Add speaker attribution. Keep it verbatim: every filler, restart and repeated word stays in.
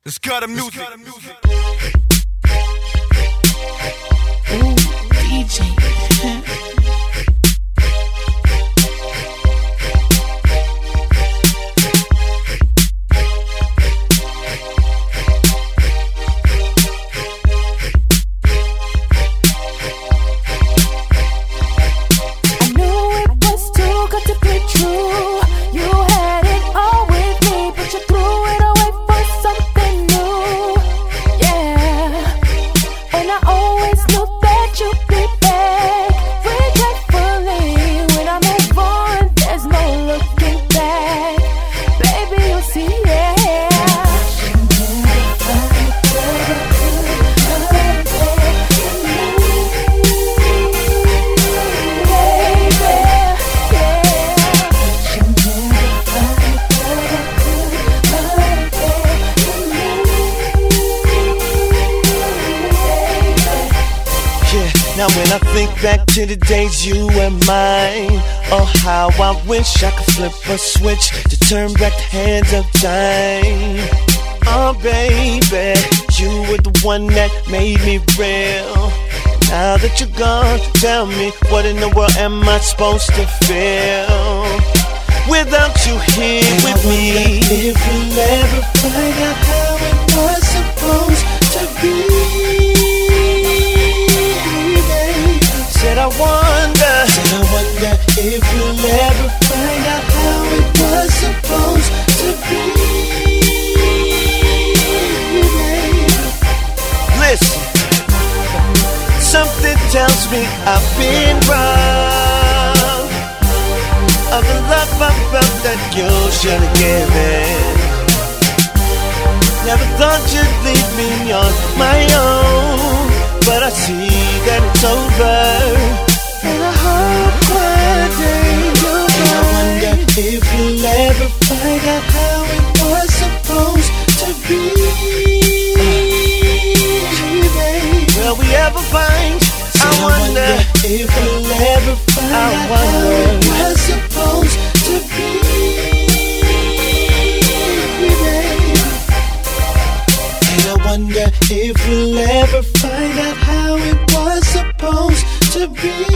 Speaker 1: Let's cut the music.
Speaker 2: Ooh, D J.
Speaker 3: Now when I think back to the days you and mine, oh how I wish I could flip a switch to turn back the hands of time. Oh baby, you were the one that made me real. Now that you're gone, tell me, what in the world am I supposed to feel without you here and with I me? If we'll ever find out how it was supposed to be. Said I wonder, said I wonder if we'll ever find out how it was supposed to be. Listen, something tells me I've been wrong. Of the love I felt that you should have given. Never thought you'd leave me on my own, but I see that it's over, and I hope one day you'll go. I wonder if we'll ever find out how it was supposed to be. Will we ever find? I, I wonder, wonder if we'll ever find I out wonder. how it was supposed to be. And I wonder if we'll ever find out how it was supposed to be.